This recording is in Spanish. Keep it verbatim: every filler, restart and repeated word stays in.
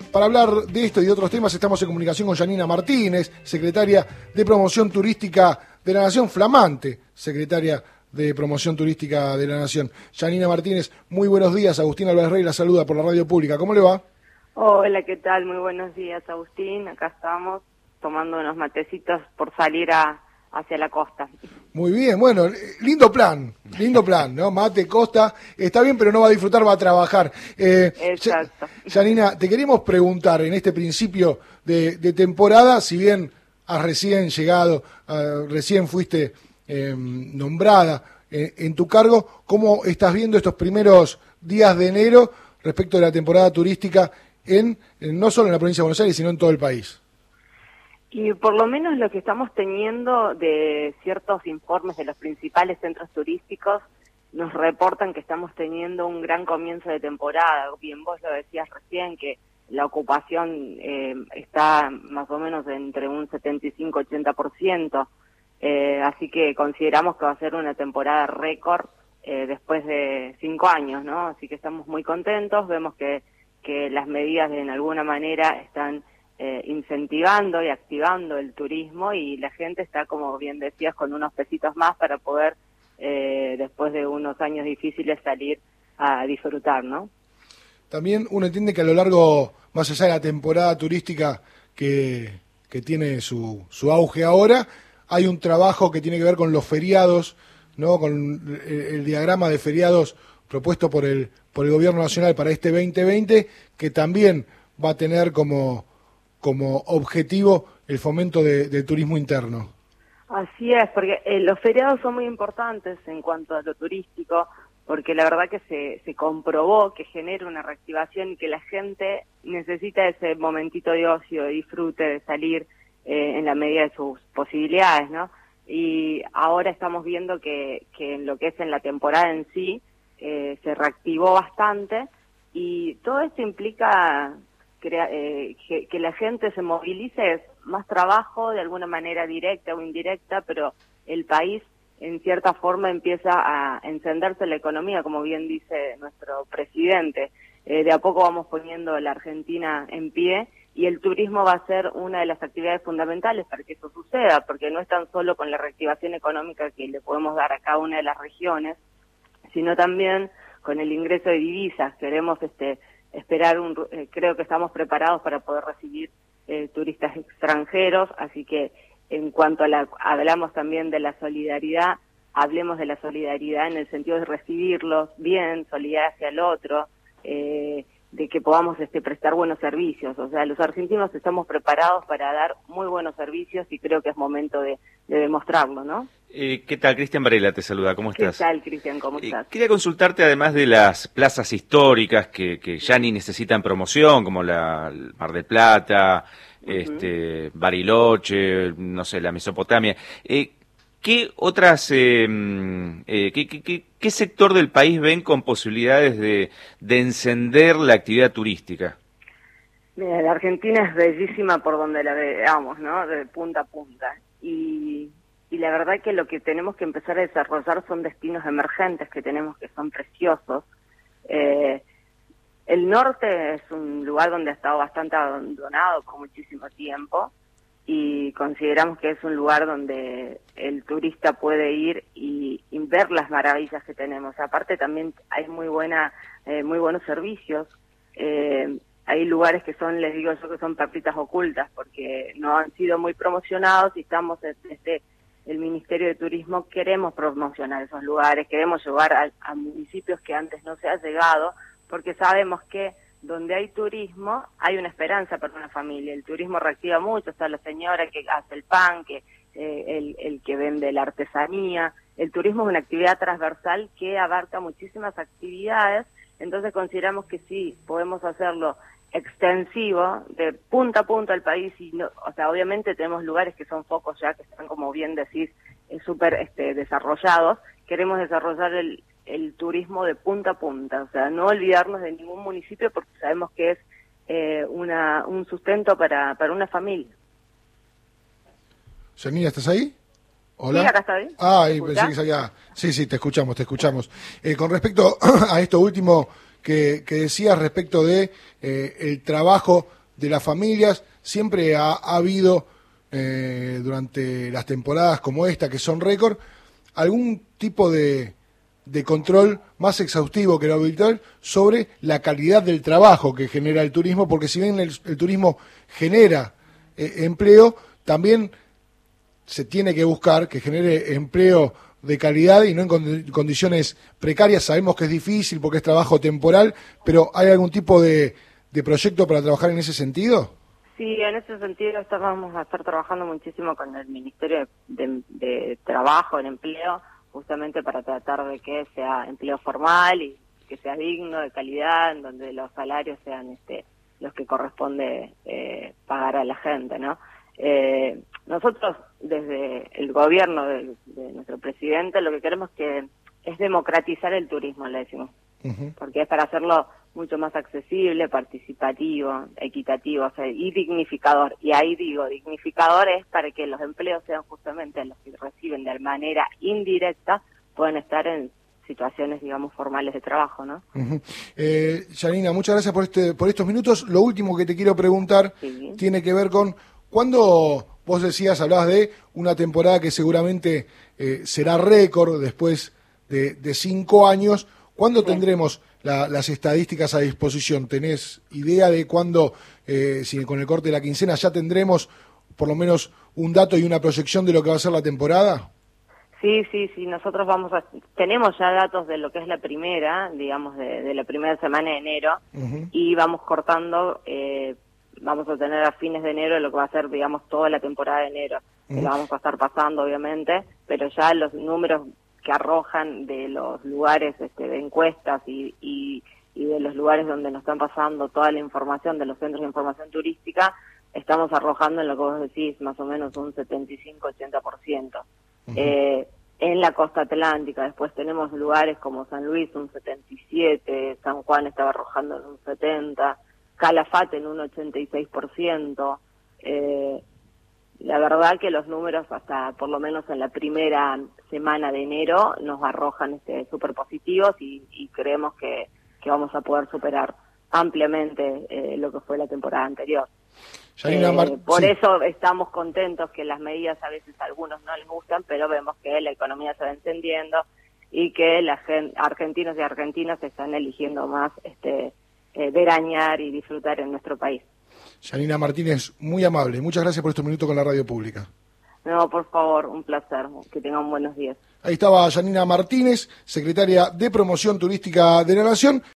para hablar de esto y de otros temas estamos en comunicación con Yanina Martínez, secretaria de Promoción Turística de la Nación, flamante secretaria de Promoción Turística de la Nación. Yanina Martínez, muy buenos días. Agustín Álvarez Rey la saluda por la radio pública. ¿Cómo le va? Hola, ¿qué tal? Muy buenos días, Agustín. Acá estamos tomando unos matecitos por salir a, hacia la costa. Muy bien, bueno, lindo plan, lindo plan, ¿no? Mate, costa, está bien, pero no va a disfrutar, va a trabajar. Eh, Exacto. Yanina, te queremos preguntar en este principio de, de temporada, si bien has recién llegado, uh, recién fuiste eh, nombrada eh, en tu cargo, ¿cómo estás viendo estos primeros días de enero respecto de la temporada turística en, en no solo en la provincia de Buenos Aires, sino en todo el país? Y por lo menos lo que estamos teniendo de ciertos informes de los principales centros turísticos nos reportan que estamos teniendo un gran comienzo de temporada. Bien, vos lo decías recién, que la ocupación eh, está más o menos entre un setenta y cinco a ochenta por ciento, eh, así que consideramos que va a ser una temporada récord eh, después de cinco años, ¿no? Así que estamos muy contentos, vemos que, que las medidas de en alguna manera están Eh, incentivando y activando el turismo y la gente está, como bien decías, con unos pesitos más para poder, eh, después de unos años difíciles, salir a disfrutar, ¿no? También uno entiende que a lo largo, más allá de la temporada turística que, que tiene su, su auge ahora, hay un trabajo que tiene que ver con los feriados, ¿no? Con el, el diagrama de feriados propuesto por el, por el Gobierno Nacional para este veinte veinte, que también va a tener como como objetivo el fomento de, del turismo interno. Así es, porque eh, los feriados son muy importantes en cuanto a lo turístico, porque la verdad que se, se comprobó que genera una reactivación y que la gente necesita ese momentito de ocio, de disfrute, de salir eh, en la medida de sus posibilidades, ¿no? Y ahora estamos viendo que, que en lo que es en la temporada en sí, eh, se reactivó bastante y todo esto implica Crea, eh, que, que la gente se movilice, es más trabajo de alguna manera directa o indirecta, pero el país en cierta forma empieza a encenderse la economía, como bien dice nuestro presidente. Eh, de a poco vamos poniendo la Argentina en pie y el turismo va a ser una de las actividades fundamentales para que eso suceda, porque no es tan solo con la reactivación económica que le podemos dar a cada una de las regiones, sino también con el ingreso de divisas. Queremos este esperar un eh, creo que estamos preparados para poder recibir eh, turistas extranjeros, así que en cuanto a la hablamos también de la solidaridad, hablemos de la solidaridad en el sentido de recibirlos bien, solidaridad hacia el otro, eh, de que podamos este prestar buenos servicios. O sea, los argentinos estamos preparados para dar muy buenos servicios y creo que es momento de, de demostrarlo, ¿no? Eh, ¿Qué tal? Cristian Varela te saluda, ¿cómo estás? ¿Qué tal, Cristian? ¿Cómo estás? Eh, quería consultarte, además de las plazas históricas que, que ya ni necesitan promoción, como la Mar del Plata, uh-huh. este, Bariloche, no sé, la Mesopotamia, eh, ¿qué otras, eh, eh, qué, qué, qué sector del país ven con posibilidades de, de encender la actividad turística? Mira, la Argentina es bellísima por donde la veamos, ¿no? De punta a punta. Y... Y la verdad que lo que tenemos que empezar a desarrollar son destinos emergentes que tenemos que son preciosos. Eh, el norte es un lugar donde ha estado bastante abandonado por muchísimo tiempo y consideramos que es un lugar donde el turista puede ir y, y ver las maravillas que tenemos. Aparte también hay muy buena, eh, muy buenos servicios. Eh, hay lugares que son, les digo yo, que son perlitas ocultas porque no han sido muy promocionados y estamos desde el Ministerio de Turismo queremos promocionar esos lugares, queremos llevar a, a municipios que antes no se ha llegado, porque sabemos que donde hay turismo hay una esperanza para una familia. El turismo reactiva mucho, está la señora que hace el pan, que eh, el, el que vende la artesanía. El turismo es una actividad transversal que abarca muchísimas actividades, entonces consideramos que sí, podemos hacerlo extensivo, de punta a punta al país, y no, o sea, obviamente tenemos lugares que son focos ya, que están, como bien decís, eh, súper este, desarrollados. Queremos desarrollar el, el turismo de punta a punta, o sea, no olvidarnos de ningún municipio porque sabemos que es eh, una un sustento para, para una familia. Yanina, ¿estás ahí? Hola. Sí, acá está bien. Ah, ahí pensé que salía. Sí, sí, te escuchamos, te escuchamos. Eh, con respecto a esto último que, que decías respecto de eh, el trabajo de las familias. Siempre ha, ha habido, eh, durante las temporadas como esta, que son récord, algún tipo de, de control más exhaustivo que lo habitual sobre la calidad del trabajo que genera el turismo, porque si bien el, el turismo genera eh, empleo, también se tiene que buscar que genere empleo de calidad y no en condiciones precarias. Sabemos que es difícil porque es trabajo temporal, pero ¿hay algún tipo de, de proyecto para trabajar en ese sentido? Sí, en ese sentido vamos a estar trabajando muchísimo con el Ministerio de, de, de Trabajo, en Empleo, justamente para tratar de que sea empleo formal y que sea digno, de calidad, en donde los salarios sean este, los que corresponde eh, pagar a la gente, ¿no? Eh, nosotros, desde el gobierno de, de nuestro presidente, lo que queremos que es democratizar el turismo, le decimos, uh-huh. porque es para hacerlo mucho más accesible, participativo, equitativo, o sea, y dignificador. Y ahí digo, dignificador es para que los empleos sean justamente los que reciben de manera indirecta, pueden estar en situaciones, digamos, formales de trabajo, ¿no? Uh-huh. eh, Yanina, muchas gracias por este por estos minutos. Lo último que te quiero preguntar sí. tiene que ver con cuándo vos decías, hablabas de una temporada que seguramente eh, será récord después de, de cinco años. ¿Cuándo sí. tendremos la, las estadísticas a disposición? ¿Tenés idea de cuándo, eh, si con el corte de la quincena ya tendremos por lo menos un dato y una proyección de lo que va a ser la temporada? Sí, sí, sí, nosotros vamos a, tenemos ya datos de lo que es la primera, digamos, de, de la primera semana de enero, uh-huh. y vamos cortando, eh, vamos a tener a fines de enero lo que va a ser, digamos, toda la temporada de enero, uh-huh. que la vamos a estar pasando, obviamente, pero ya los números que arrojan de los lugares este, de encuestas y, y, y de los lugares donde nos están pasando toda la información de los centros de información turística, estamos arrojando en lo que vos decís, más o menos un setenta y cinco a ochenta por ciento. Uh-huh. Eh, en la costa atlántica, después tenemos lugares como San Luis, un setenta y siete, San Juan estaba arrojando en un setenta, Calafate en un ochenta y seis por ciento. Eh, la verdad que los números, hasta por lo menos en la primera semana de enero, nos arrojan este súper positivos y, y creemos que, que vamos a poder superar ampliamente eh, lo que fue la temporada anterior. Eh, Mar- por sí. eso estamos contentos que las medidas a veces a algunos no les gustan, pero vemos que la economía se va encendiendo y que la gen- argentinos y argentinas están eligiendo más este eh, veranear y disfrutar en nuestro país. Yanina Martínez, muy amable. Muchas gracias por estos minutos con la radio pública. No, por favor, un placer. Que tengan buenos días. Ahí estaba Yanina Martínez, secretaria de Promoción Turística de la Nación.